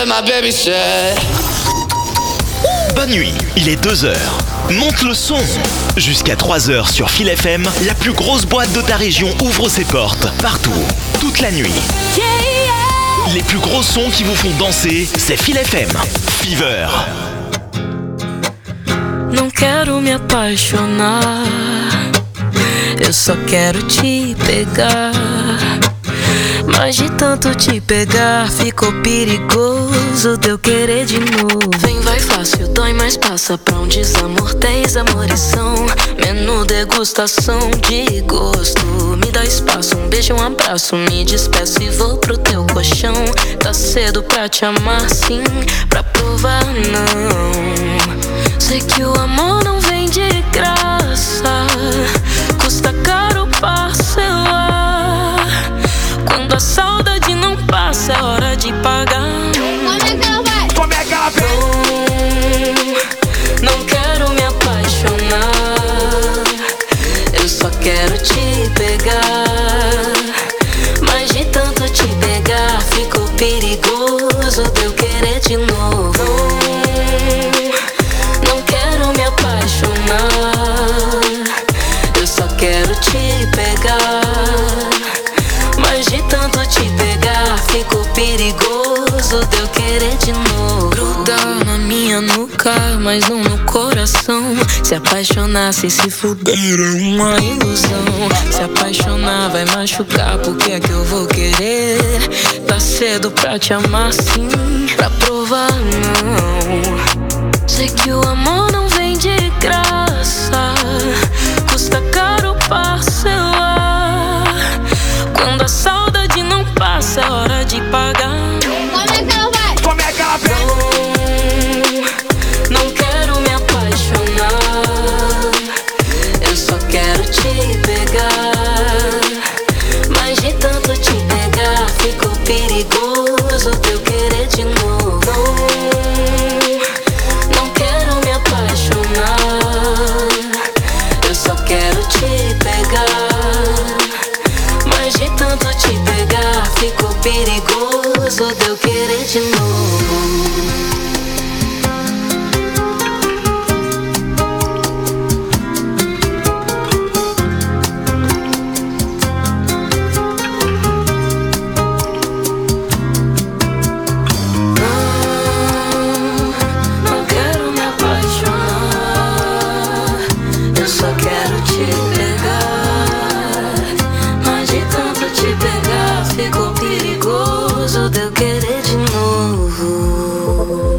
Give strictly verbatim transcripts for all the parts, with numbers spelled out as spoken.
that my baby said. Bonne nuit, il est deux heures. Monte le son. Jusqu'à trois heures sur Fil F M, la plus grosse boîte de ta région ouvre ses portes. Partout, toute la nuit. Les plus gros sons qui vous font danser, c'est Fil F M. Fever. Não quero me apaixonar, eu só quero te pegar. Mas de tanto te pegar, ficou perigoso de eu querer de novo. Vem, vai fácil, dói, mas passa pra um desamor. Tens amorição, menu degustação de gosto. Me dá espaço, um beijo, um abraço. Me despeço e vou pro teu colchão. Tá cedo pra te amar, sim, pra provar não. Sei que o amor não vem de graça, custa caro parcelar. Quando a saudade não passa, é hora de pagar. Como é que ela vai? Como é que ela vem? Não, não quero me apaixonar, eu só quero te pegar. Mas de tanto te pegar, ficou perigoso de eu querer de novo. Não quero me apaixonar, eu só quero te pegar. Mas de tanto te pegar, ficou perigoso de eu querer de novo. Grudar na minha nuca, mas não no coração. Se apaixonar sem se fuder é uma ilusão. Se apaixonar vai machucar, por que é que eu vou querer? Tá cedo pra te amar, sim, pra provar não. Sei que o amor não vem de graça, custa caro parcelar. Quando a saudade não passa, é hora de pagar. Como é que ela vai? Como é que ela vem? Não, não quero me apaixonar, eu só quero te pegar. Mas de tanto te pegar, ficou perigoso de eu querer de novo. Não quero me apaixonar, eu só quero te pegar. Mas de tanto te pegar, ficou perigoso de eu querer de novo. Ficou perigoso de eu querer de novo.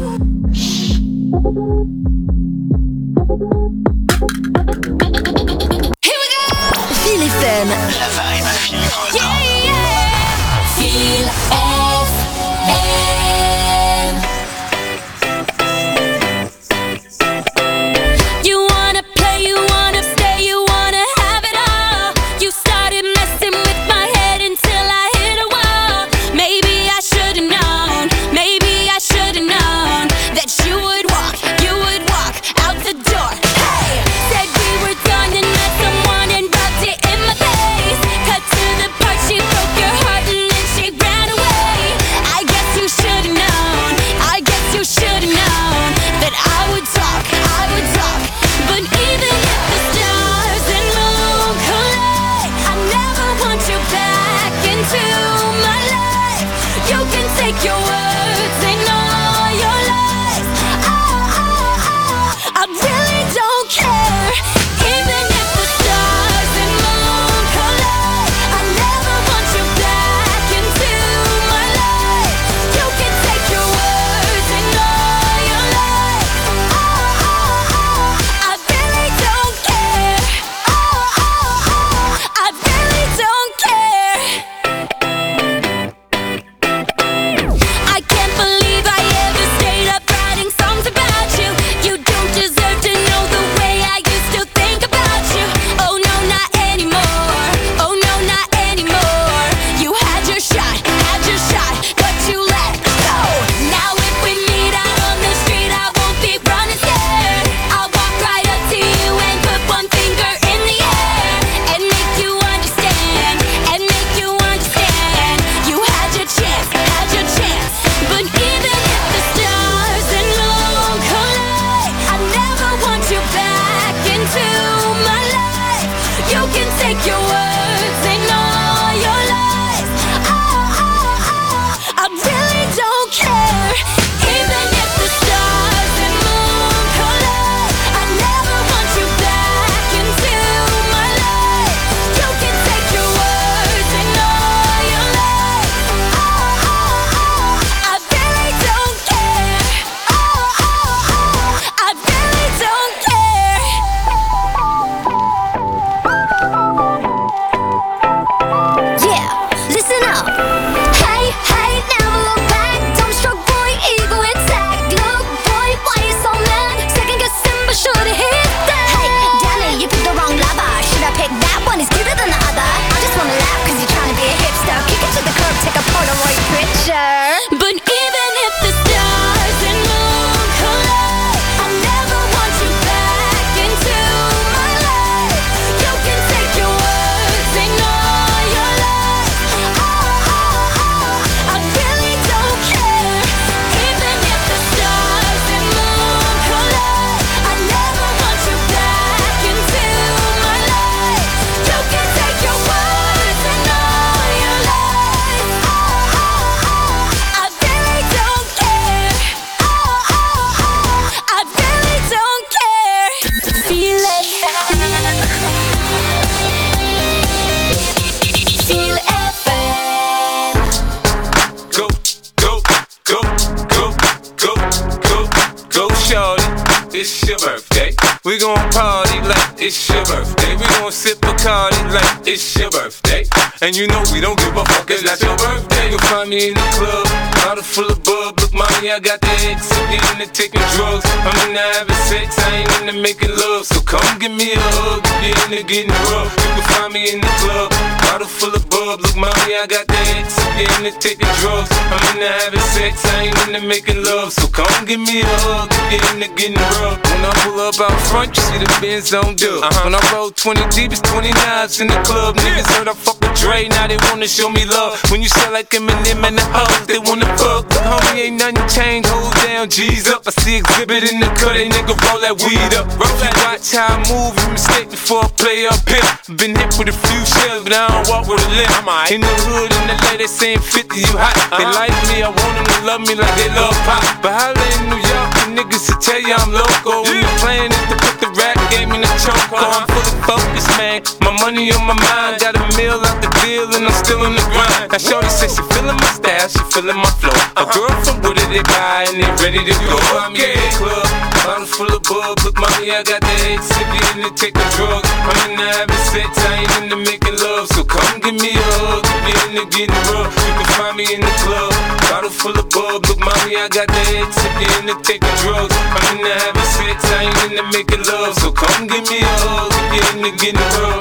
it's your birthday. We gon' party like it's your birthday. We gon' sip Bacardi like it's your birthday. And you know we don't give a fuck, it's not your birthday. You'll find me in the club, bottle full of bub. Look, mommy, I got the X, I'm into taking drugs. I'm into having sex, I ain't into making love. So come give me a hug, if you're into getting rough. You can find me in the club, bottle full of bub. Look, mommy, I got the X, I'm into taking drugs. I'm into having sex, I ain't into making love. So come give me a hug, if you're into getting rough. When I pull up out front, you see the Benz on dub. Uh-huh. When I roll twenty deep, it's twenty-nines in the club. Niggas heard I fuck with Dre, now they wanna show me love. When you sell like Eminem and the hoes, they wanna fuck. But homie, ain't nothing changed, hold down, G's up. I see exhibit in the cut, they nigga roll that weed up. Roll that, watch how I move, you mistake before I play up here. Been hit with a few shells, but I don't walk with a limp. In the hood, in the lady they saying fifty, you hot. They like me, I want them to love me like they love pop. But holla in New York, the niggas to tell you I'm loco. When the plan is to put the rap game in the choke. I'm fully focused, man. My money on my mind, got a meal out the deal, and I'm still in the grind. Now shorty says she feeling my style, she feeling my flow. A girl from Wooded, they buy and they ready to go. I'm in the club, bottle full of bub. Look, mommy, I got the X, if you into taking drugs. I'm into having sex, I ain't into making love. So come give me a hug, if you into getting rough. You can find me in the club, bottle full of bub. Look, mommy, I got the X, if you into taking drugs. I'm into having sex, I ain't into making love. So come give me a hug, if you into getting rough.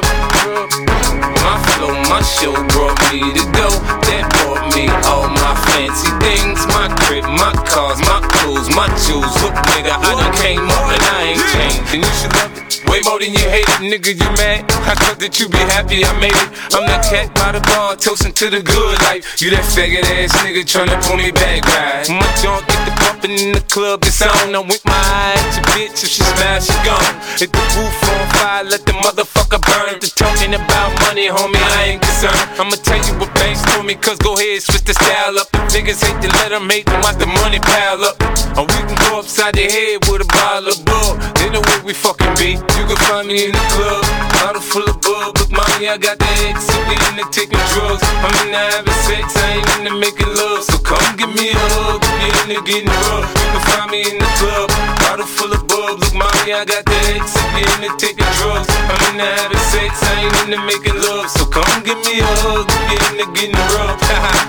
My flow, my show brought me to go. That brought me all my fancy things. My crib, my cars, my clothes, my jewels. Look, nigga, I done came up and I ain't changed. And you should love it way more than you hate it, nigga, you mad? I thought that you be happy I made it. I'm that cat by the bar, toasting to the good life. You that faggot ass nigga tryna pull me back, right? My junk get the bumpin' in the club, it's on. I'm with my eye at your bitch, if she smash, she gone. Hit the roof on fire, let the motherfucker burn. The talking about money, homie, I ain't concerned. I'ma tell you what banks told me, cause go ahead, switch the style up. The niggas hate to let them hate them, watch the money pile up. Or we can go upside the head with a bottle of bull. They know where we fucking be. You can find me in the club, bottle full of bub. Look, mommy, I got the X, if you into taking drugs. I'm into having sex, I ain't into making love. So come give me a hug, if you into getting rough. You can find me in the club, bottle full of bub. Look, mommy, I got the X, if you into taking drugs. I'm into having sex, I ain't into making love. So come give me a hug, if you into getting rough.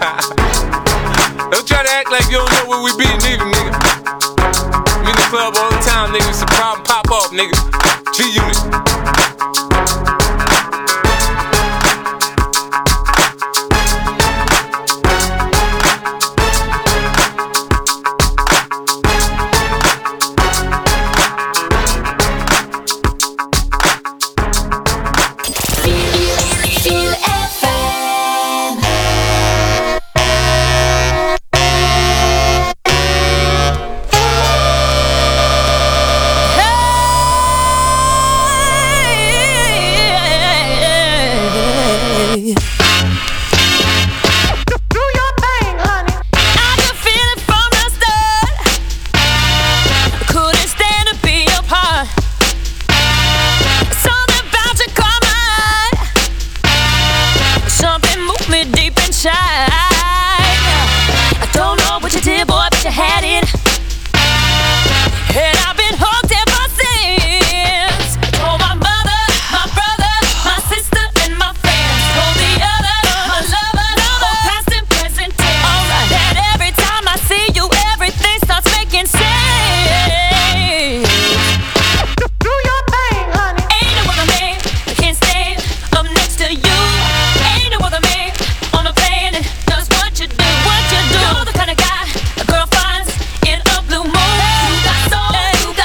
Don't try to act like you don't know where we be, nigga, nigga. I'm in the club all the time, nigga. It's a problem, pop off, nigga. G-Unit. What you do, the kind of guy a girl finds in a blue moon. You got soul, you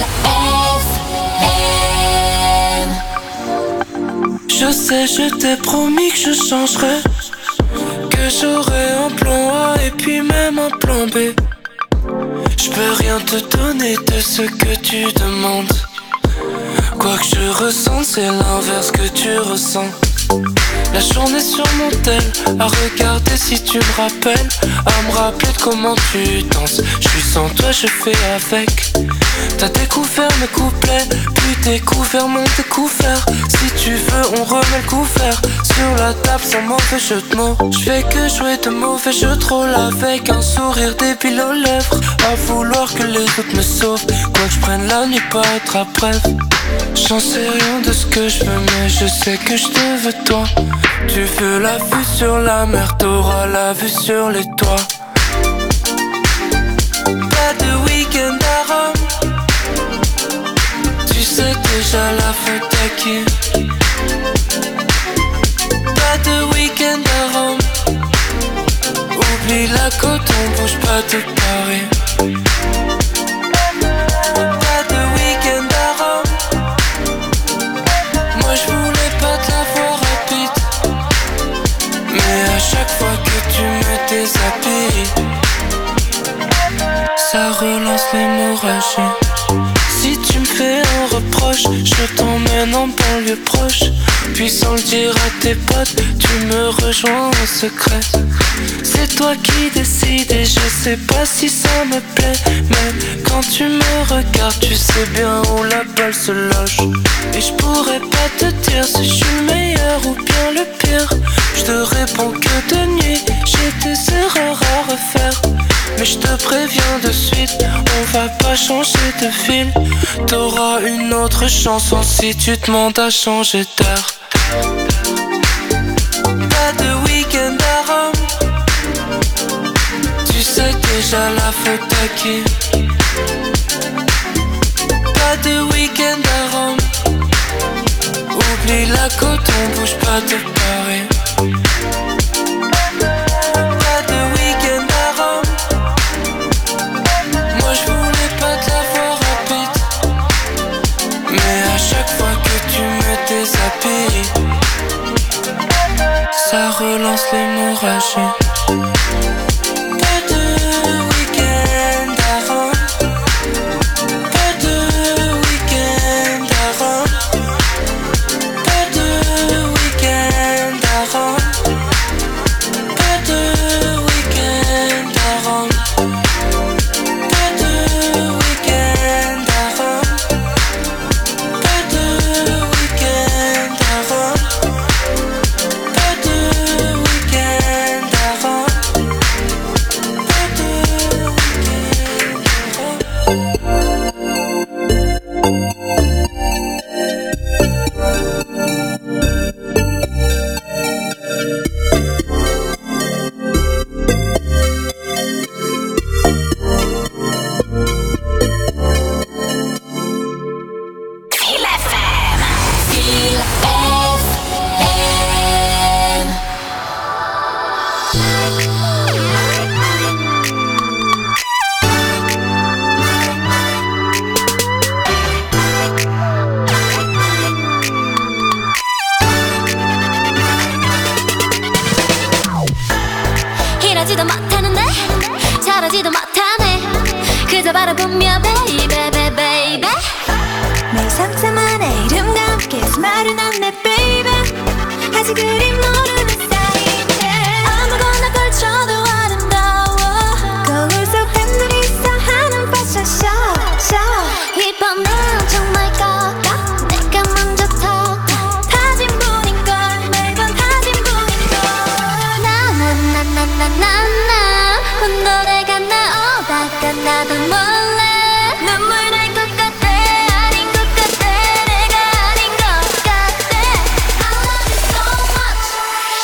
Je sais, je t'ai promis que je changerai, que j'aurai un plan A et puis même un plan B. Je peux rien te donner de ce que tu demandes. Quoi que je ressens, c'est l'inverse que tu ressens. La journée sur mon tel, à regarder si tu me rappelles, à me rappeler de comment tu danses. Je suis sans toi, je fais avec. T'as découvert mes couplets, puis découvert mon découvert. Si tu veux, on remet le couvert sur la table sans mauvais jeu de mots. Je fais que jouer de mauvais jeux de rôle avec un sourire débile aux lèvres, à vouloir que les autres me sauvent. Quoi que je prenne la nuit pas être à bref. J'en sais rien de ce que je veux, mais je sais que je te veux toi. Tu veux la vue sur la mer, t'auras la vue sur les toits. Pas de week-end à Rome, tu sais déjà la faute à qui. Pas de week-end à Rome, oublie la côte, on bouge pas de Paris. Pas de week-end à Rome, moi je voulais pas te la voir rapide, mais à chaque fois que tu me déshabilles, ça relance l'hémorragie. Si tu me fais un reproche, je t'emmène en banlieue proche, puis sans le dire à tes potes, tu me rejoins en secret. C'est toi qui décides et je sais pas si ça me plaît, mais quand tu me regardes, tu sais bien où la balle se loge. Et je pourrais pas te dire si je suis le meilleur ou bien le pire. Je te réponds que de nuit, j'ai des erreurs à refaire, mais je te préviens de suite, on va pas changer de fil. T'auras une autre chanson si tu demandes à changer d'heure. Pas de week-end à Rome, tu sais déjà la faute à qui. Pas de week-end à Rome, oublie la côte, on bouge pas de Paris. Pas de week-end à Rome, moi je voulais pas te la voir rapide, mais à chaque fois que tu me déshabilles, ça relance l'hémorragie. 이러지도 못하는데 저러지도 못하네 그저 바라보며 baby baby baby 내 상상만의 이름과 함께 스마일은 안내 baby 아직 그리 모르는 사이인데 아무거나 걸쳐도 아름다워 거울 속 팬들이 싸하는 패션 쇼 이번 난 정말 꺾어 내가 먼저 턱 다짐 분인걸 매번 다짐 분인걸 나나나나나나 혼돈해가 나오다가 나도 몰래 눈물 날 것 같아 아닌 것 같아 내가 아닌 것 같아 I love you so much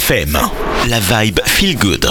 F M, la vibe feel good.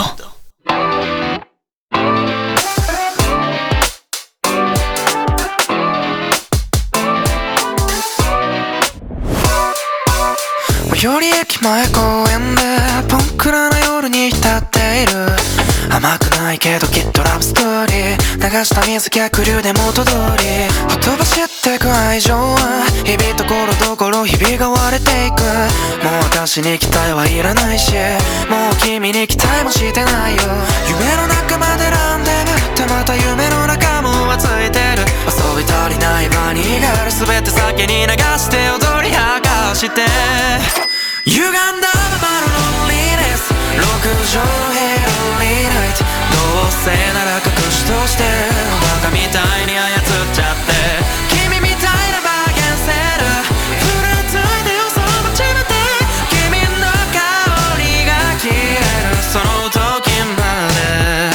最寄り駅前公園でポンクラな夜に浸っている。甘くないけどきっとラブストーリー、流した水逆流で元通りほとばしってく愛情は日々ところどころ日々が割れていく。もう私に期待はいらないし、もう君に期待もしてないよ。夢の中までランデブーってまた夢の中もはついてる。遊び足りない場にがある全て先に流して踊り明かして歪んだままのロンリーネス、六畳の部屋のリーナイト、どうせなら隠しとしてバカみたいに操っちゃって、君みたいなバーゲンセールふらついてよその街まで、君の香りが消えるその時まで。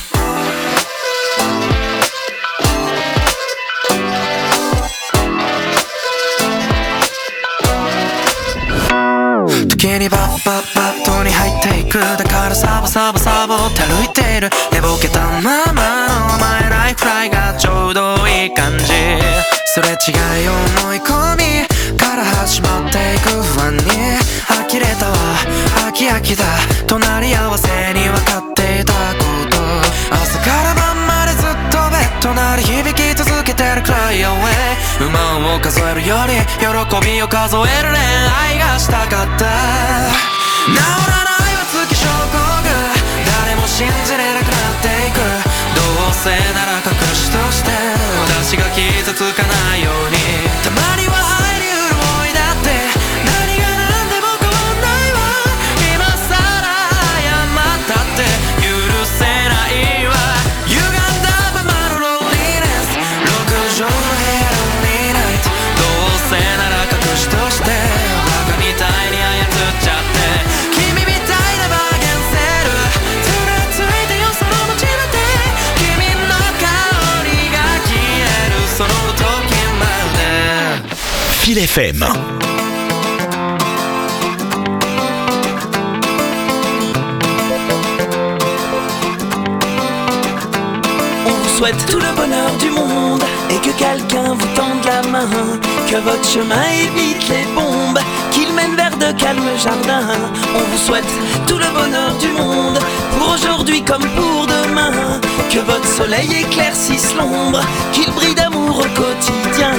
時にバッバッバットに入っていく。だからサボサボサボって歩いている。寝ぼけたままのお前ライフライがちょうどいい感じ。すれ違い思い込みから始まっていく不安に呆れたわ、飽き飽きだ隣り合わせに分かっていたこと、朝から晩までずっとベッド鳴り響き続けてるクライアウェイ。不満を数えるより喜びを数える恋愛がしたかった。治らないは月症候群、誰も信じれなくなっていく。どうせなら隠しとして私が傷つかないように、たまには愛に潤いだって何が何でも変わんないわ。今さら謝ったって許せないわ。歪んだままのロンリーネス、六畳の部屋のリーナイト、どうせなら隠しとしてバカみたいに操っちゃって、君みたいなバーゲンセールふらついてよその街まで、君の香りが消えるその時まで。 Feel F M. On vous souhaite tout le bonheur du monde et que quelqu'un vous tende la main, que votre chemin évite les bombes, qu'il mène vers de calmes jardins. On vous souhaite tout le bonheur du monde pour aujourd'hui comme pour demain, que votre soleil éclaircisse l'ombre, qu'il brille d'amour au quotidien.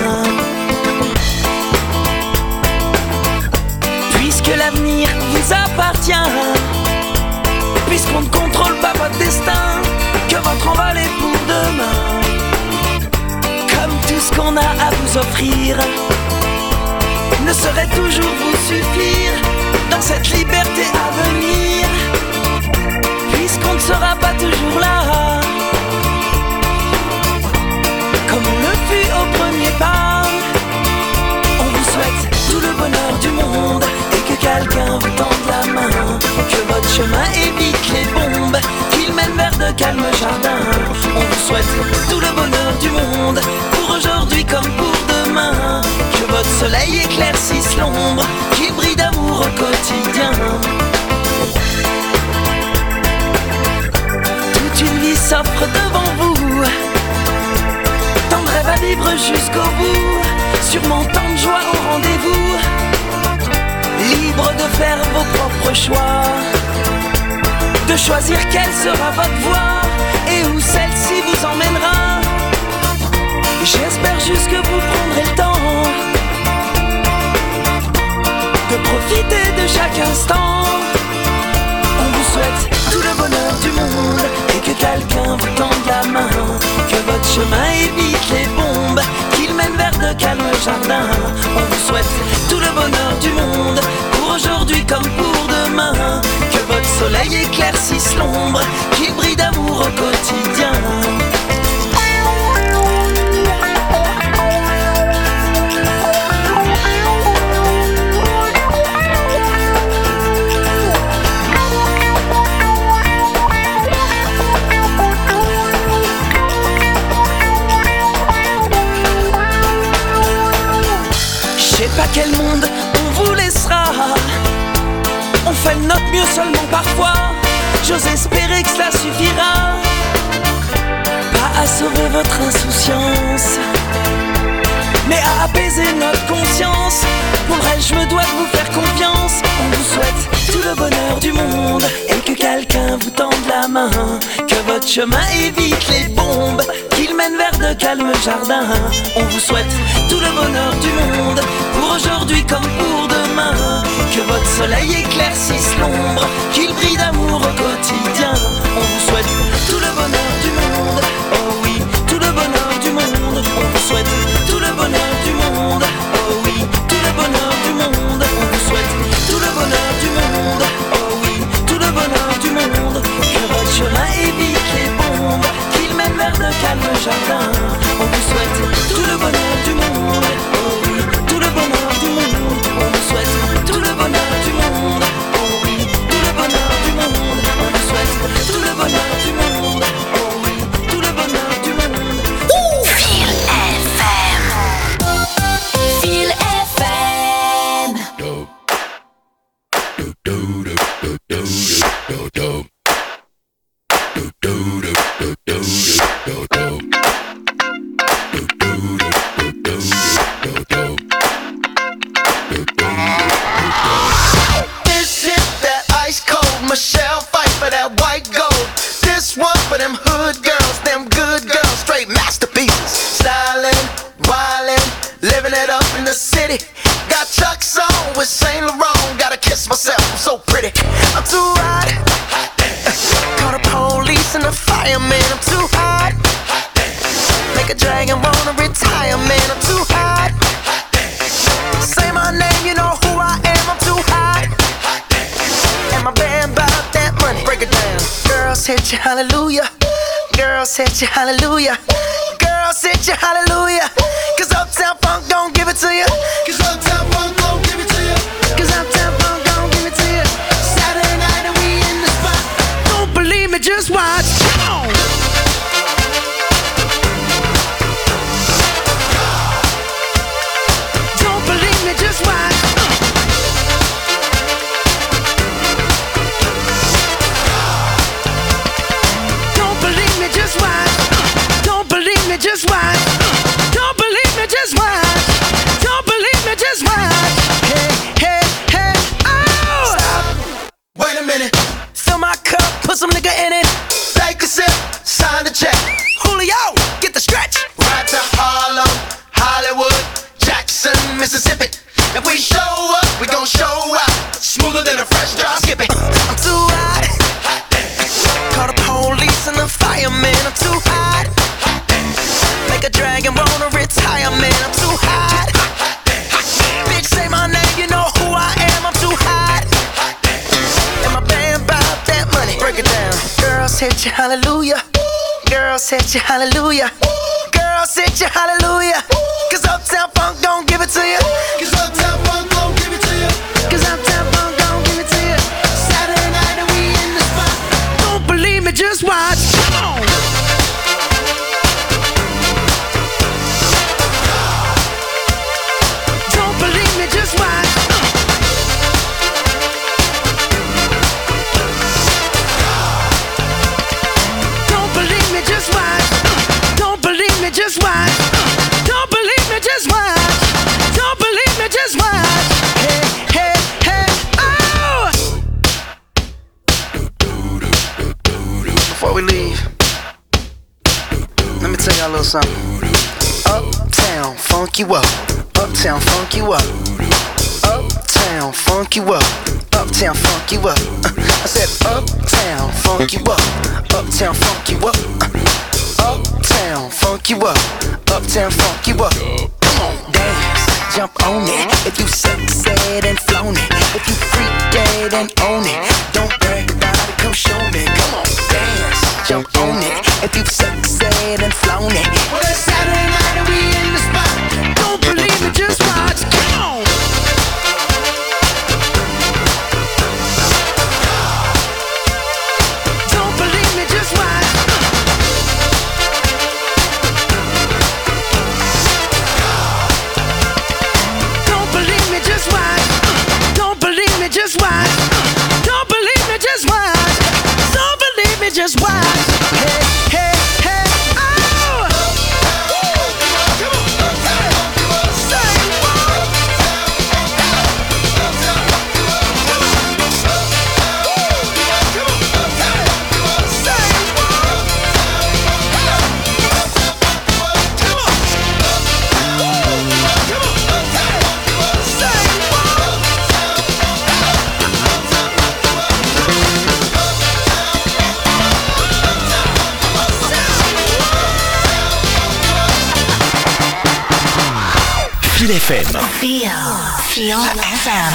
Puisque l'avenir vous appartient, puisqu'on ne contrôle pas votre destin, que votre envol est pour demain. Comme tout ce qu'on a à vous offrir ne saurait toujours vous suffire dans cette liberté à venir, puisqu'on ne sera pas toujours là comme on le fut au premier pas. On vous souhaite tout le bonheur du monde et que quelqu'un vous tende la main, que votre chemin évite les bombes, qu'il mène vers de calmes jardins. On vous souhaite tout le bonheur du monde pour aujourd'hui comme pour demain, que votre soleil éclaircisse l'ombre, qu'il brille d'amour au quotidien. Toute une vie s'offre devant vous, tant de rêves à vivre jusqu'au bout, sûrement tant de joie au rendez-vous, libre de faire vos propres choix, de choisir quelle sera votre voie et où celle-ci vous emmènera. J'espère juste que vous prendrez le temps de profiter de chaque instant. On vous souhaite tout le bonheur du monde et que quelqu'un vous tende la main, que votre chemin évite les bombes, qu'il mène vers de calmes jardins. On vous souhaite tout le bonheur du monde pour aujourd'hui comme pour demain, que votre soleil éclaircisse l'ombre, qu'il brille d'amour au quotidien. Je sais pas quel monde on vous laissera, on fait de notre mieux seulement parfois. J'ose espérer que cela suffira, pas à sauver votre insouciance, mais à apaiser notre conscience. Pour le reste, je me dois de vous faire confiance. On vous souhaite tout le bonheur du monde et que quelqu'un vous tende la main, que votre chemin évite les bombes, qu'il mène vers de calmes jardins. On vous souhaite tout le bonheur du monde, pour aujourd'hui comme pour demain, que votre soleil éclaircisse l'ombre, qu'il brille d'amour au quotidien. On vous souhaite tout le bonheur du monde, oh oui, tout le bonheur du monde. On vous souhaite tout le bonheur du monde, oh oui, tout le bonheur du monde. On vous souhaite tout le bonheur du monde, oh oui, tout le bonheur du monde. Que votre chemin évite les bombes, qu'il mène vers de calmes jardins. On vous souhaite tout le bonheur du monde, oh oui, tout le bonheur du monde. On vous souhaite tout le bonheur du monde, oh oui, tout le bonheur du monde. On vous souhaite tout le bonheur du monde, oh oui, tout le bonheur du monde. Feel F M. Feel F M. This is that ice cold Michelle fight for that white gold. This one for them hood girls, them good girls, straight masterpieces. Stylin', wildin', living it up in the city. Got Chuck's on with Saint Laurent. Gotta kiss myself, I'm so pretty. I'm too hot. Call the police and the fireman. I'm too hot. Make a dragon wanna retire, man. I'm too hot. Say my name, you know who I am. I'm too hot. And my band bout that money. Break it down. Girls hit you, hallelujah. Girls hit you, hallelujah. Girls hit you, hallelujah. Cause Uptown Funk don't give it to you. Cause Uptown Funk don't give it to you. Cause Uptown Funk don't give it to you. Saturday night and we in the spot. Don't believe me, just watch. Come on. Don't believe me, just watch. Don't believe me, just watch. Don't believe me, just watch. Don't believe me, just watch. Don't believe me, just watch. Hey, hey, hey, oh! Stop. Wait a minute. Fill my cup, put some nigga in it. Take a sip, sign the check. Julio, get the stretch. Right to Harlem, Hollywood, Jackson, Mississippi. If we show up, we gon' show out. Smoother than a fresh drop. Skip it. I'm too hot. Call the police and the fireman. I'm too hot. Make a dragon wanna retire, man. I'm too hot. Bitch, say my name, you know who I am. I'm too hot. And my band bout that money. Break it down. Girls hit you, hallelujah. Girls hit you, hallelujah. Girls hit you, hallelujah. Cause Uptown Funk don't give it to you. Cause Uptown Funk don't give it to you. Cause Uptown Funk don't give it to you. Saturday night and we in the spot. Don't believe me, just watch. Come on. Don't believe me, just watch. Don't believe me, just watch. Don't believe me, just watch. Don't believe me, just watch. Don't believe me, just watch. Hey, hey, hey, oh! Before we leave, let me tell y'all a little something. Uptown, funk you up. Uptown, funk you up. Uptown, funk you up. Uptown, funk you up. I said uptown, funk you up. Uptown, funk you up. Uptown, funk you up. Uptown, funk you up. Come on, dance, jump on it. If you sexed and flown it, if you freaked dead and own it, don't brag about it, come show me. Come on, dance, jump on it. If you sexed and flown it, Well, it's Saturday night and we in the spot. Don't believe it, just watch. Come on. Don't believe me, just watch. Don't believe me, just watch. Don't believe me, just watch. baby, just watch. Hey, hey, hey, oh! Feel F M. Feel, feel F M.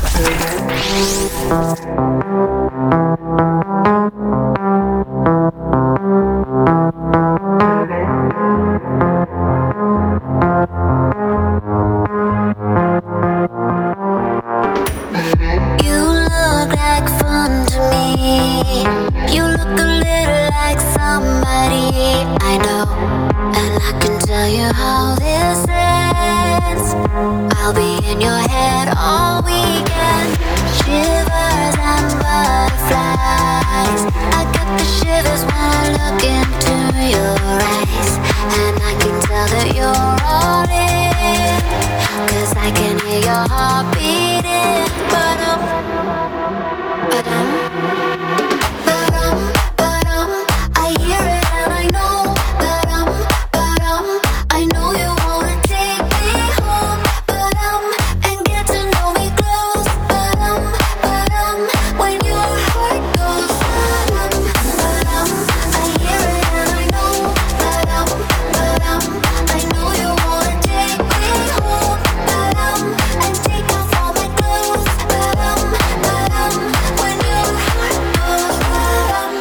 You look like fun to me. You look a little like somebody I know, and I can tell you how this ends. I'll be in your head all weekend. Shivers and butterflies. I got the shivers when I look into your eyes, and I can tell that you're all in, 'cause I can hear your heart beating. Ba-dum, ba-dum, ba-dum, ba-dum. I hear it and I know. Ba-dum, ba-dum. I know you wanna take me home. Ba-dum, and get to know me close. Ba-dum, ba-dum. When your heart goes ba-dum, ba-dum. I hear it and I know. Ba-dum, ba-dum. I know you wanna take me home. Ba-dum, and take off all my clothes. Ba-dum, ba-dum. When your heart goes ba-dum.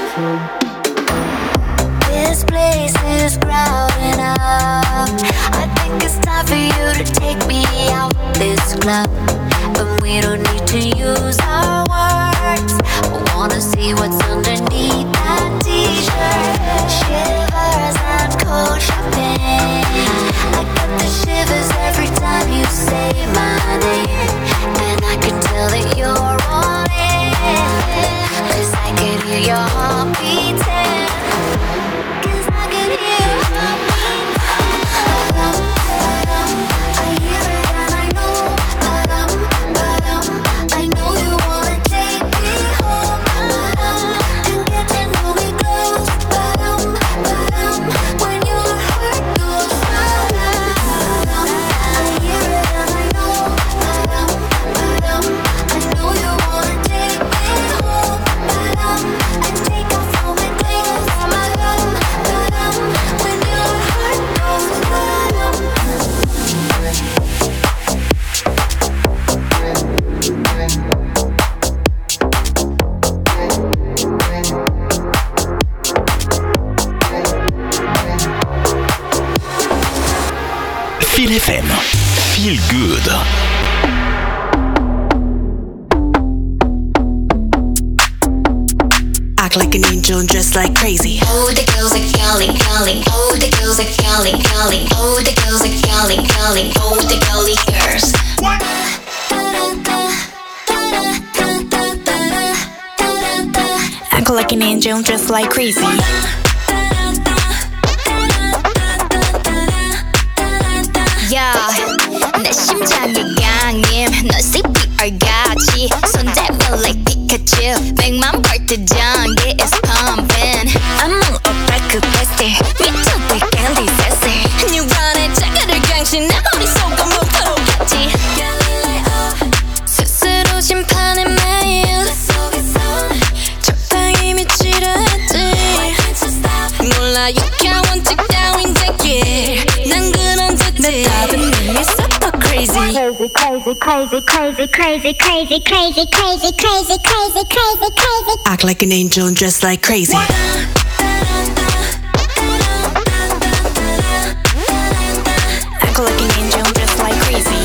This place is crowding up. I think it's time for you to take me out this club, but we don't need to use our words. I wanna see what's underneath that t-shirt. Shivers and cold shopping. I get the shivers every time you say my name, and I can tell that you're all in, 'cause I can hear your heart beating. 'Cause I can hear your heart beating. Ba-dum, ba-dum. I hear it and I know. Ba-dum, ba-dum. I know you wanna take me home. Ba-dum, and get to know me close. Ba-dum, ba-dum. When your heart goes ba-dum, ba-dum. I hear it and I know. Ba-dum, ba-dum. I know you wanna take me home. Ba-dum, and take off all my clothes. Ba-dum, ba-dum. When your heart goes ba-dum. Feel F M. Feel good. Act like an angel and dress like crazy. Oh, the girls are calling, calling. Oh, the girls are calling, calling. Oh, the girls are calling, calling. Oh, the girly girls. What? Act like an angel and dress like crazy. Yeah, 내 심장이 강해. 넌 씨피알 같이 손잡아 like Pikachu. 백만 볼트 전기 is pumping. I'm on back 그 베스트. 미쳤대 candy sassy. 뉴런의 자가를 강신 내 머릿속은 목표로 같이. 스스로 심판의 매일. 적당히 미치려 했지. 몰라 유쾌한 원칙 따윈 제길. 난 그런 듯이 내 답은 이미 super crazy. Crazy, crazy, crazy, crazy, crazy, crazy, crazy, crazy, crazy, crazy, crazy, crazy. Act like an angel and dress like crazy. Act like an angel and dress like crazy.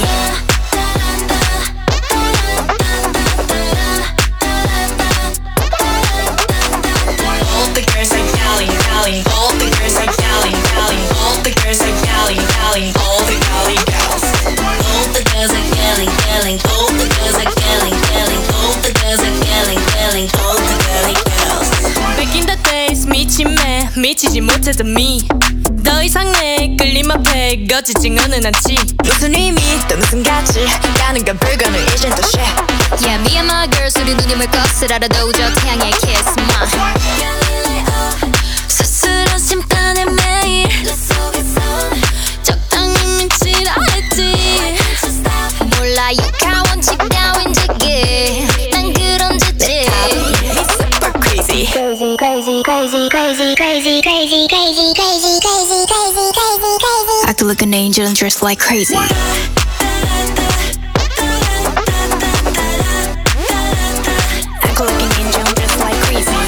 All the girls are yelling, yelling. All the girls are yelling, yelling. All the girls are yelling, yelling. All the yelling girls. All the girls are yelling, yelling. All the girls are yelling, yelling. All the girls are yelling, yelling. All the girly girls. Back in the day 미치지 못했던 me 더 이상의 끌림 앞에 거치지는 않지 무슨 의미 또 무슨 가치 가는 건 불가능 이젠 또 shit Yeah me and my girls 우리 눈이 물 것을 알아도 저 태양의 kiss my 스스로 심판의 매일 적당히 미치라 했지 몰라 육하 원칙 따윈 지게 난 그런 짓들 super crazy Crazy, crazy, crazy, crazy, crazy, crazy, crazy, crazy, crazy, crazy, crazy, crazy. Act like an angel and dress like crazy Act like an angel and dress like crazy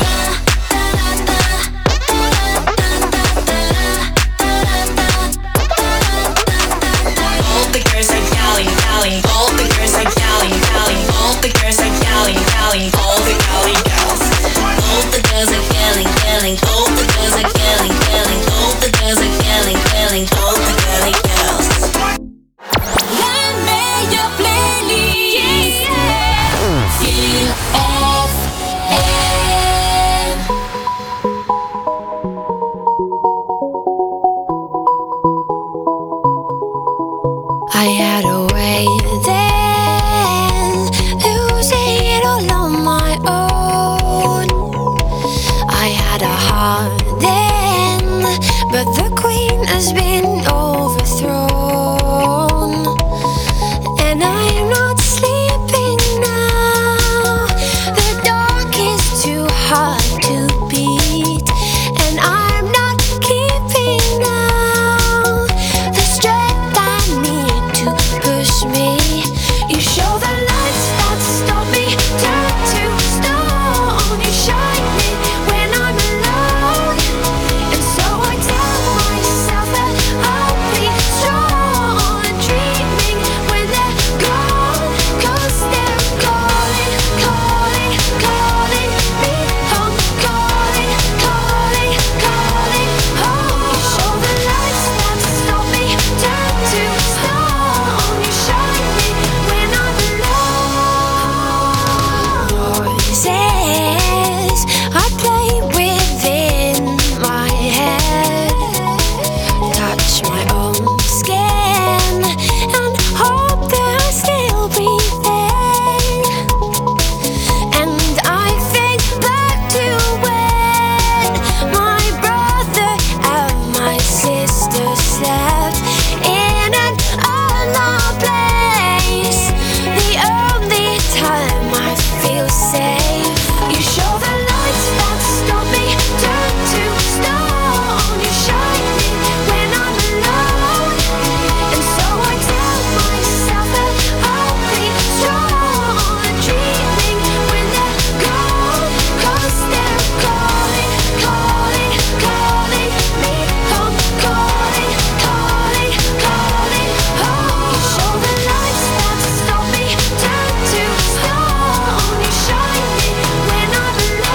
All the girls are yelling, yelling. All the girls are yelling, yelling. All the girls are yelling, yelling. All the galley girls. All the girls are yelling, yelling. All the girls are yelling, yelling. All the girls are yelling, yelling. All the galley girls. Let me your playlist Feel F M I had a way then, losing it all on my own. I had a heart then, but the queen has been overthrown. And I'm not sleeping now, the dark is too hard to beat. And I'm not keeping now the strength I need to push me. You show the lights that stop me, turn to stone. You shine me when I'm alone, and so I tell myself that I'll be strong. Dreaming when they're gone, 'cause they're calling, calling, calling me home. Calling, calling, calling home. You show the lights that stop me, turn to stone. You shine me when I'm alone. Voices I play within my head, touch my own skin and hope that I'll still be there. And I think back to when my brother and my sister slept in an unknown place. The only time I feel safe. You show the lights that stop me, turn to stone. You shine me when I'm alone, and so I tell myself that I'll be strong. Dreaming when they're gone, 'cause they're calling, calling, calling me home. Calling, calling, calling home. You show the lights that stop me, turn to stone. You shine me when I'm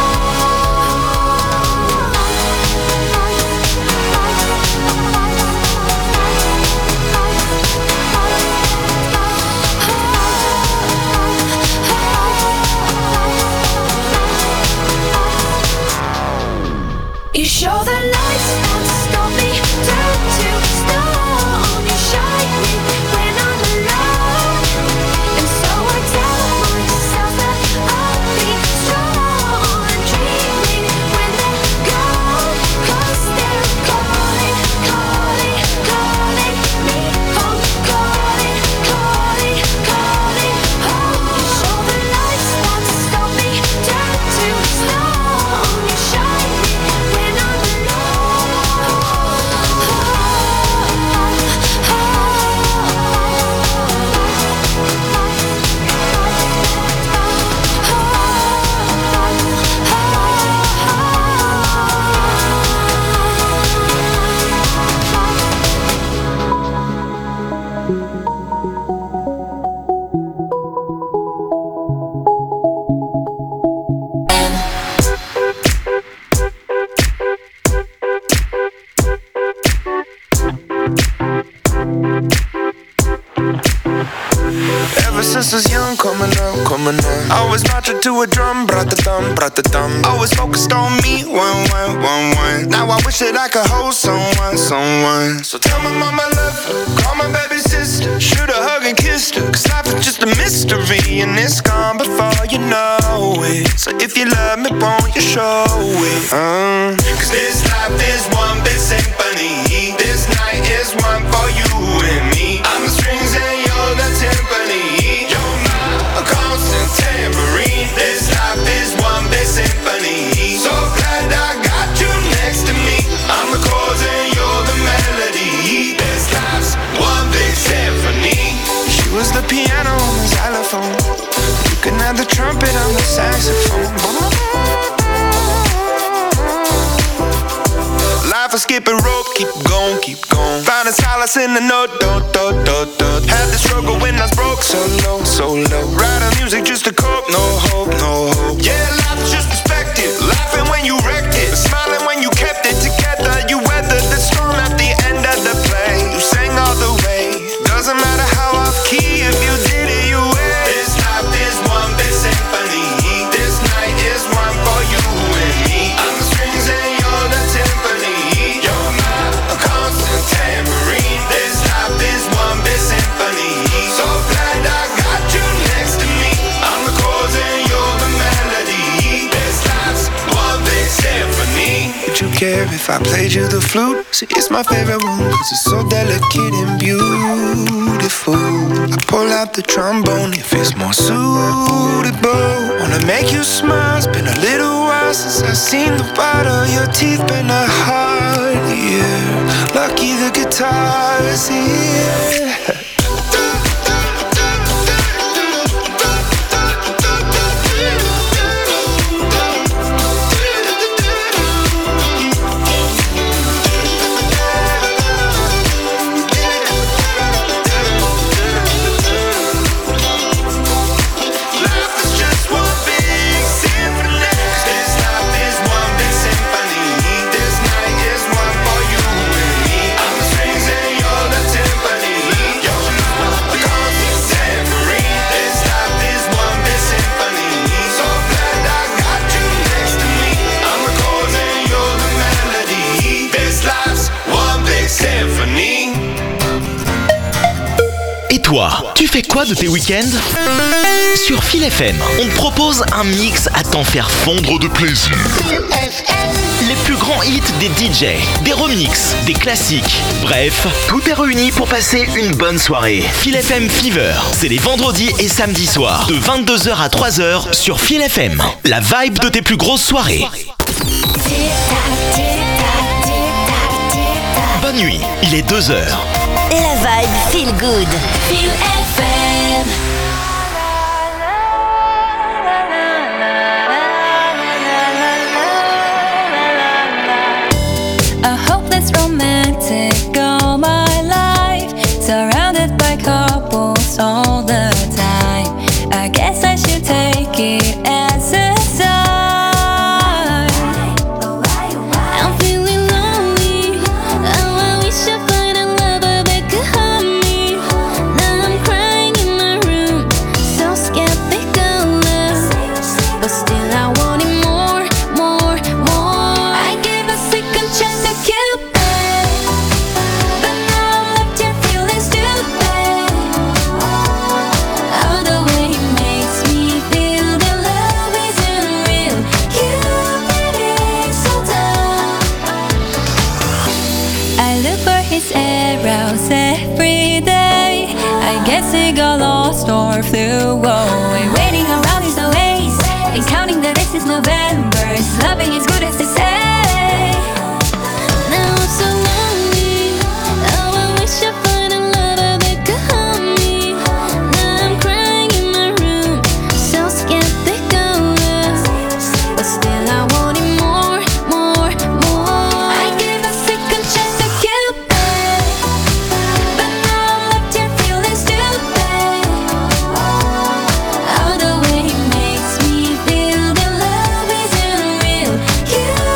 You show the lights that stop me, turn to stone. You shine me when I'm alone, and so I tell myself that I'll be strong. Dreaming when they're gone, 'cause they're calling, calling, calling me home. Calling, calling, calling home. You show the lights that stop me, turn to stone. You shine me when I'm Ever since I was young, caught coming up, coming up. I was marching to a drum, brat-a-dum, brat-a-dum. Always focused on me, one, one, one, one. Now I wish that I could hold someone, someone. So tell my mama I love her, call my baby sister, shoot a hug and kiss her. Cause life is just a mystery and it's gone before you know it. So if you love me, won't you show it? Uh. Cause this life is one big symphony. This night is one for you and me. I'm the strings and you're the timpani. You're my constant tambourine. This life is one big symphony. So glad I got you next to me. I'm the chords and you're the melody. This life's one big symphony. She was the piano on the xylophone. You can have the trumpet on the saxophone. Life is skipping rope, keep going, keep going. Finding solace in the note, dot, dot, dot, dot. Had the struggle when I was broke, so low, so low. Writing music just to cope, no hope, no hope. Yeah, life is just perspective. Laughing when you wrecked it, smiling when you kept it together. You weathered the storm at the end of the play. You sang all the way. Doesn't matter how off key, if you did it, you win. This life is one big symphony. This night is one for you and me. I'm the strings and you're the timpani. You're my constant tambourine. This life is one big symphony. So glad I got you next to me. I'm the chords and you're the melody. This life's one big symphony. Would you care if I played you the flute? See, it's my favorite one, cause it's so delicate and beautiful. I pull out the trombone if it's more suitable. Wanna make you smile, it's been a little while since I've seen the white of your teeth. Been a hard year, lucky the guitar's here. Et toi, tu fais quoi de tes week-ends? Sur Fil F M, on te propose un mix à t'en faire fondre de plaisir. Les plus grands hits des D J, des remixes, des classiques. Bref, tout est réuni pour passer une bonne soirée. Fil F M Fever, c'est les vendredis et samedis soirs, de vingt-deux heures à trois heures sur Fil F M. La vibe de tes plus grosses soirées. Bonne nuit, il est deux heures. La vibe feel good. Feel F M. A hopeless romantic all my life, surrounded by couples all the time. I guess I should take it as a sign. I'm feeling lonely. Oh, I wish I find a lover that could hold me. Now I'm crying in my room, so skeptical, but still I want it more, more, more. I gave a second chance to Cupid, but now I'm left here feeling stupid. Oh, the way he makes me feel that love isn't real. Cupid is so dumb. I look for his arrows every day. I guess he got lost or flew away. Waiting around is always, and counting the days is November. His loving is good as they say. Now I'm so lonely. Oh, I wish I find a lover that could hold me. Now I'm crying in my room, so skeptical, but still I want it more, more, more. I gave a second chance to Cupid, but now I'm left here feeling stupid. Oh, the way he makes me feel that love isn't real. Cupid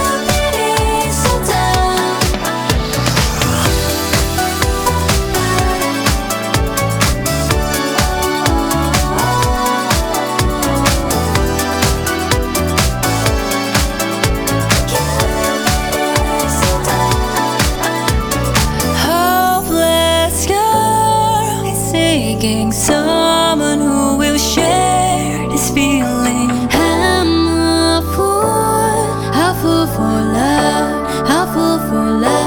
seeking someone who will share this feeling. I'm a fool, a fool for love, a fool for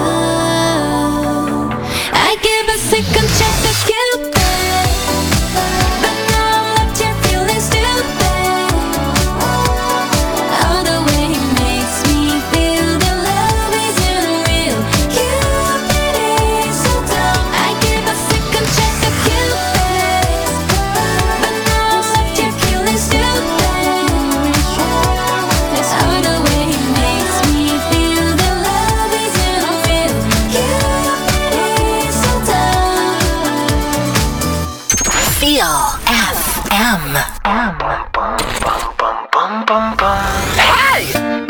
love. I give a second chance to Cupid, but now I'm left here feeling stupid. All the way he makes me feel the love isn't real. Cupid is so dumb. I give a second chance to Cupid, but now I'm left here feeling stupid. All the way he makes me feel the love isn't real. Cupid is so dumb. Feel F M. Hey!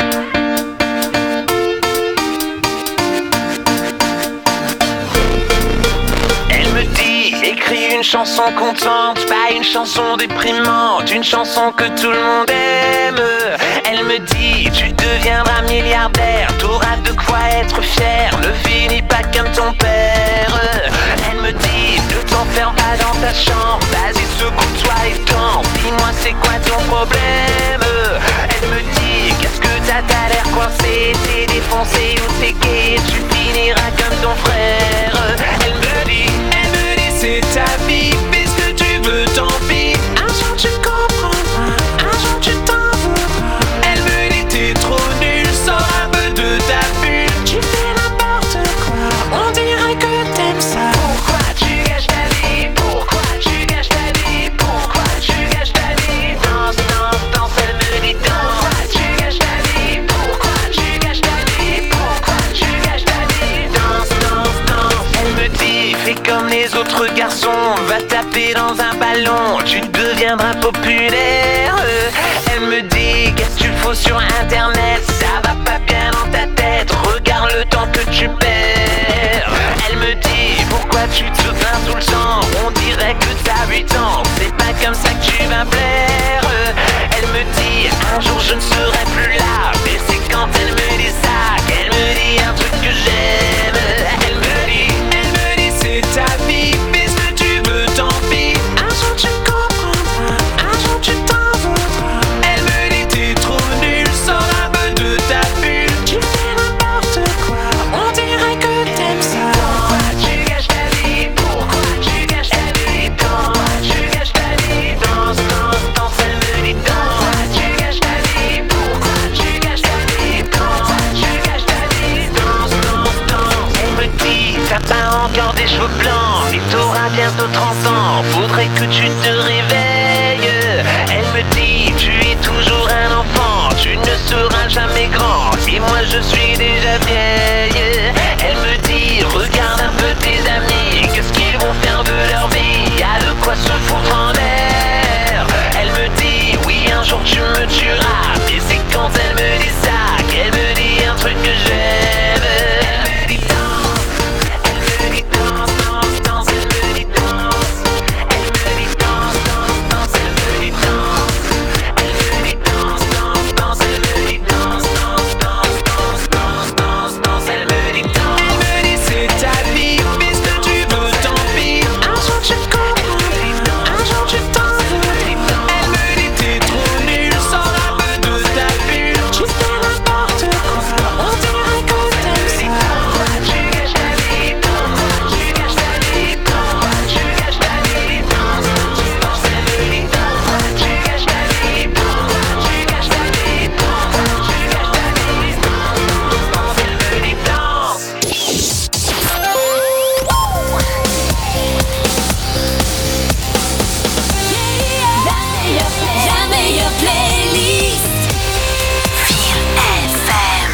Elle me dit, écris une chanson contente, pas une chanson déprimante, une chanson que tout le monde aime. Elle me dit, tu deviendras milliardaire, t'auras de quoi être fier, ne finis pas comme ton père. Elle me dit, ne t'enferme pas dans ta chambre, vas-y secoue-toi et danse, dis-moi c'est quoi ton problème. Elle me dit, qu'est-ce que t'as, t'as l'air coincé, t'es défoncé ou t'es gay, tu finiras comme ton frère. Elle me dit, elle me dit c'est ta vie, fais ce que tu veux, tant pis. Un jour tu comprendras, un jour tu t'en voudras. Elle me dit t'es trop nul, sors un peu de ta bulle, tu fais n'importe quoi, on dirait que t'aimes ça. Pourquoi tu gâches ta vie, pourquoi tu gâches ta vie, pourquoi tu gâches ta vie. Danse, danse, danse, elle me dit danse. Pourquoi tu gâches ta vie, pourquoi tu gâches ta vie, pourquoi tu gâches ta vie. Danse, danse, danse. Elle me dit fais comme les autres garçons, va taper dans un ballon, tu deviendras populaire. Elle me dit qu'est-ce que tu fous sur internet, ça va pas bien dans ta tête, regarde le temps que tu perds. Elle me dit pourquoi tu te plains tout le temps, on dirait que t'as huit ans, c'est pas comme ça que tu vas plaire. Elle me dit un jour je ne serai plus là, mais c'est quand elle me dit ça qu'elle me dit un truc que j'aime. Elle me dit, elle me dit c'est ta vie, fais ce que tu veux, tant pis. Un jour tu comprendras, un jour tu t'en voudras. Elle me dit t'es trop nul, sors un peu de ta bulle, tu fais n'importe quoi, on dirait que t'aimes ça. Pourquoi tu gâches ta vie, pourquoi tu gâches ta vie, pourquoi tu gâches ta vie. Danse, danse, danse, elle me dit danse. Pourquoi tu gâches ta vie, pourquoi tu gâches ta vie, pourquoi tu gâches ta vie. Danse, danse, danse. Elle me dit t'as pas encore des cheveux blancs, et t'auras bientôt trente ans, faudrait que tu te réveilles. Elle me dit tu es toujours un enfant, tu ne seras jamais grand, et moi je suis déjà vieille. Elle me dit regarde un peu tes amis, qu'est-ce qu'ils vont faire de leur vie, y'a de quoi se foutre en l'air. Elle me dit oui un jour tu me tueras, mais c'est quand elle me dit ça qu'elle me dit un truc que j'aime. Elle me dit danse, elle me dit danse, danse, danse, elle me dit danse. Elle me dit danse, danse, danse, elle me dit danse. Elle me dit danse, danse, danse, elle me dit danse, danse, danse, danse, danse, danse, danse, elle me dit danse. Elle me dit c'est ta vie, fais ce que tu veux, tant pis. Un jour tu comprends, un jour tu t'en veux. Elle me dit t'es trop nul, sors un peu de ta bulle, tu fais n'importe quoi, on dirait que t'aimes ça. Pourquoi tu gâches ta vie, pourquoi tu gâches ta vie, pourquoi tu gâches ta vie. Danse, danse, danse, elle me dit danse. Pourquoi tu gâches ta vie, pourquoi tu gâches ta vie, pourquoi tu gâches ta vie. Danse, danse, danse, elle me dit danse. La meilleure playlist. Feel F M.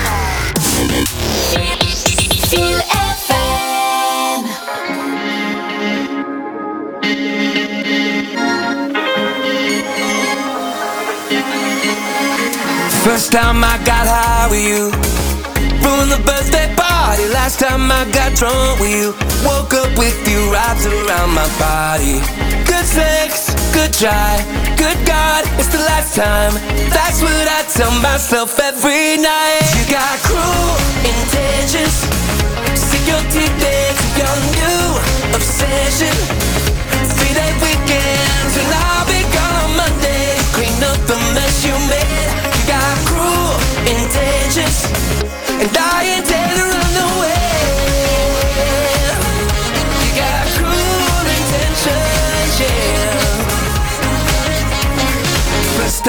Feel F M. First time I got high with you, ruined the birthday party. Last time I got drunk with you, woke up with you wrapped around my body. Good sex, good try, good God, it's the last time. That's what I tell myself every night. You got cruel intentions, sink your teeth into your new obsession. Three day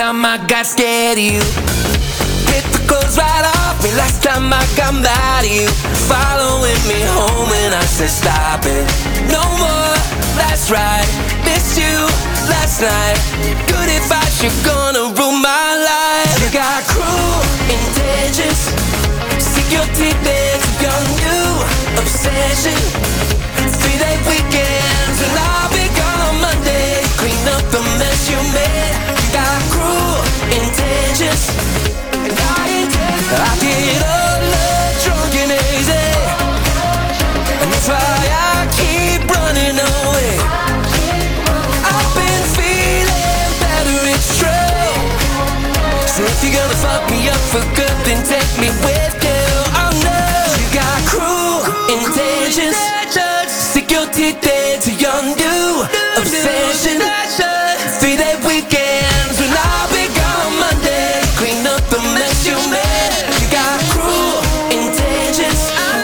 time I got scared of you. Get the clothes right off me. Last time I got mad at you. Following me home and I said stop it. No more, that's right. Missed you last night. Good advice, you're gonna ruin my life. You got cruel intentions. Security beds, your new obsession. Three-day weekends and I'll be gone on Monday. Clean up the mess you made. You got cruel intentions. And I intend I get all love drunk and easy. And that's why I keep running away. I've been feeling better, it's true. So if you're gonna fuck me up for good, then take me with you. Oh no, you got cruel intentions. Security dead to your new obsession. Three-day weekends when I'll be gone Monday. Clean up the mess you made. You got cruel intentions.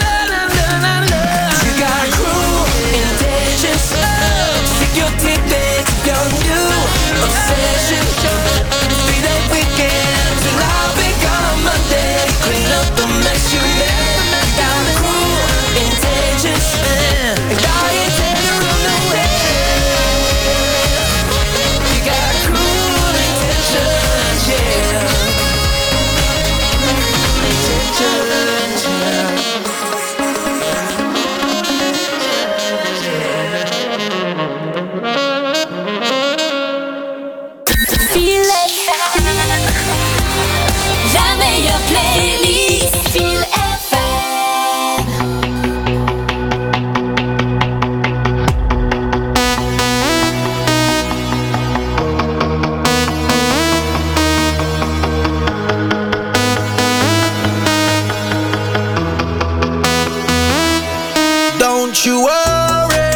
You got cruel intentions. Security dead to your new obsession. Three-day weekends when I'll be gone Monday. Clean up the mess you made. You got cruel intentions. And I intend to run away. You got cruel intentions, yeah. Intentions, Feel F M, la meilleure playlist. Feel F M. Don't you worry,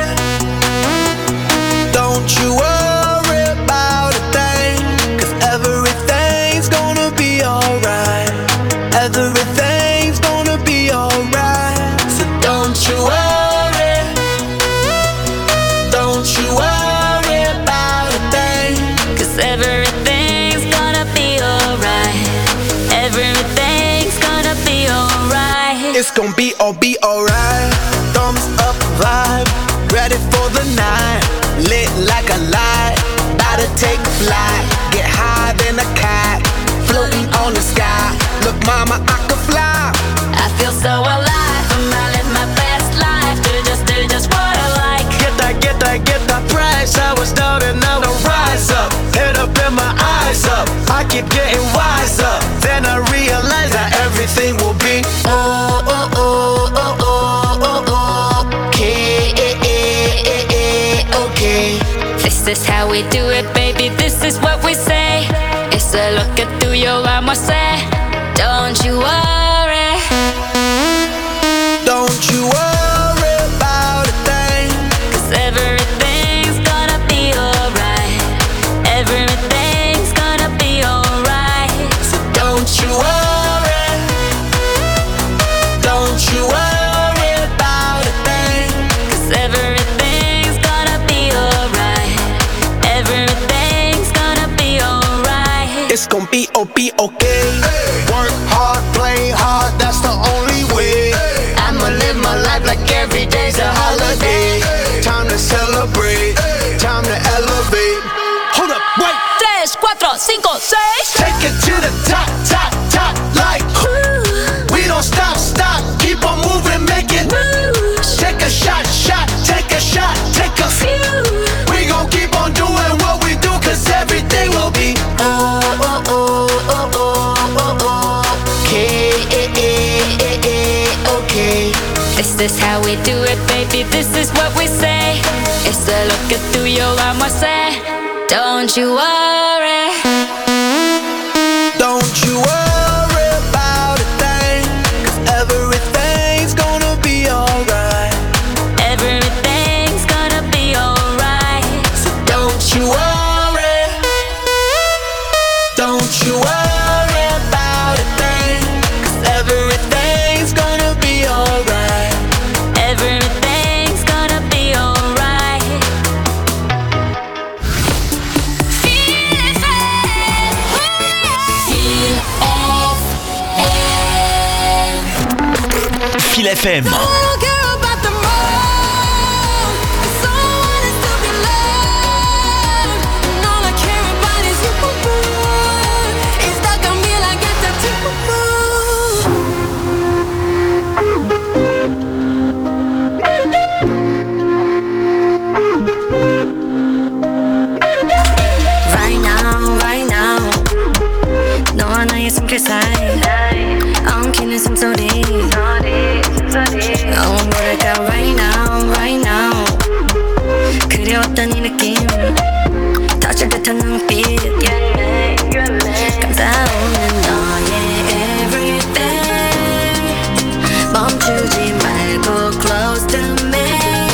don't you worry about a thing, 'cause everything's gonna be alright. Everything's gonna be alright. So don't you worry, don't you worry about a thing, 'cause everything's gonna be alright. Everything's gonna be alright. it's gonna be all be alright. Thumbs up vibe, ready for the night. Lit like a light, about to take a flight. Get higher than a cat, floating on the sky. Look mama, I can fly. I feel so alive, I'm out living my best life. Do just, do just what I like. Get that, get that, get that price. I was down and now I rise up. Head up and my eyes up, I keep getting wiser. Then I realize that everything will be oh, oh, oh, oh, oh, oh, oh. Okay, okay. This is how we do it, baby, this is what we say. It's a look at through your arm, I say. Don't you worry, don't you worry about a thing, 'cause everything's gonna be alright. Everything's gonna be alright. So don't you worry, don't you worry about a thing, 'cause everything's gonna be alright. Everything's gonna be alright. it's gonna be oh be okay. Work hard, play hard, that's the only way. I'ma live my life like every day's a holiday. Time to celebrate, time to elevate. Hold up, wait. Tres, cuatro, cinco, seis. Take it to the top, top, top, like ooh. We don't stop, stop, keep on moving, make it moves. Take a shot, shot, take a shot, take a few. We gon' keep on doing what we do, 'cause everything will be oh, oh, oh, oh, oh, oh, oh. Okay, okay. This is how we do it, baby, this is what we say. It's a look at through your arm, I say. Don't you worry, don't you worry about a thing, 'cause everything's gonna be alright. Everything's gonna be alright. So don't you worry, don't you worry about a thing, 'cause everything's gonna be alright. Everything's gonna be alright. Feel it, Feel F M. 숨길 사이 엉키는 숨소리 어 뭐랄까 right now right now 그려왔던 이 느낌 터질 듯한 눈빛 감싸오는 너의 everything 멈추지 말고 close to me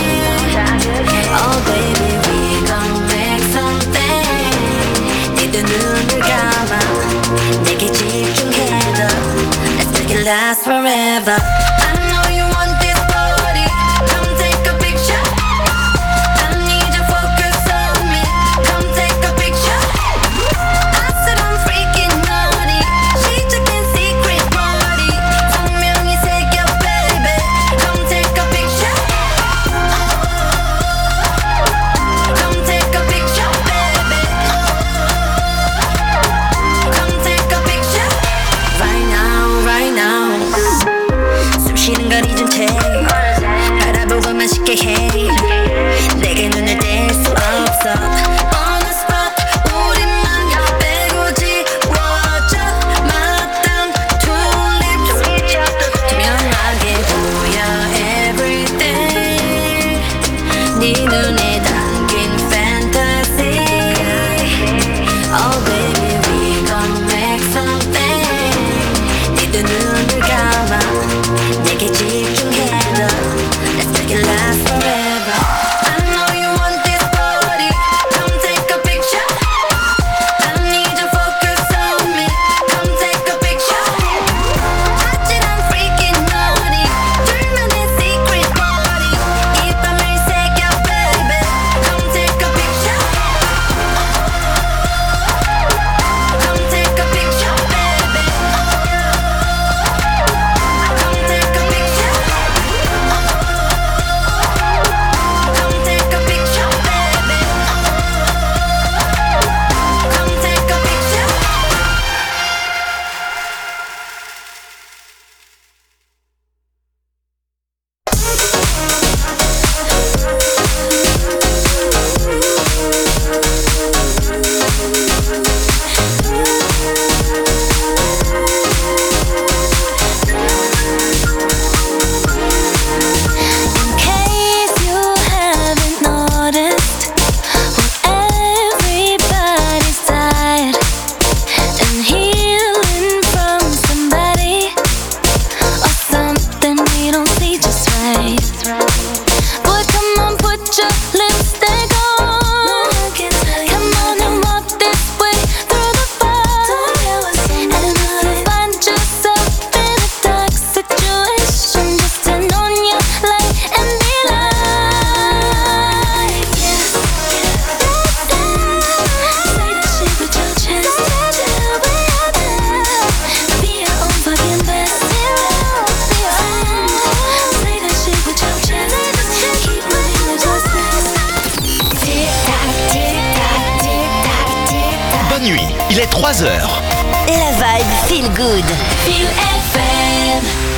Oh baby we gon' make something 네도 눈을 감아 내게 집중해도 Let's make it last forever I know you want this body Come take a picture I need you focus on me Come take a picture I said I'm freaking naughty 시작된 secret party 선명히 새겨 baby Come take a picture Come take a picture baby Come take a picture Right now, right now 숨 쉬는 걸 잊은 채 바라보고만 쉽게 해 내게 눈을 뗄 수 없어 On the spot 우리만 빼고 지워져 마땅 two lips 투명하게 보여 everything 네 눈에 담긴 fantasy Oh baby we gon' make something 네도 눈을 감아 내게 집중해도 Let's make it last forever I know you want this body Come take a picture I need you focus on me Come take a picture 아찔한 freaking naughty 둘만의 secret party 이 밤을 새겨 baby Come take a picture Come take a picture baby Come take a picture Come take a picture baby Come take a picture In case you haven't noticed, what everybody's tired and healing from somebody or something we don't see just right. Boy, come on, put your lipstick on. Come on and walk this way through the fog. And if you find yourself in a dark situation, just turn on your light and be like, yes, say that shit with your chest. Be your own fucking best. Say that shit with your chest. Keep moving the distance. Tick tock, tick tock, tick tock, tick tock. Bonne nuit, il est trois heures. La vibe Feel Good. Feel F M.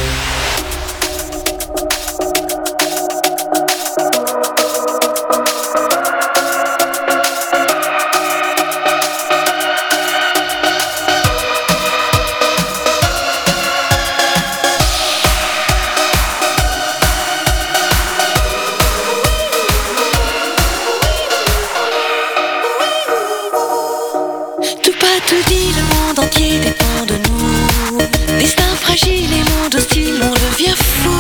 Tout pas tout dit, le monde entier dépend de nous. Destin fragile et monde hostile, on devient fou.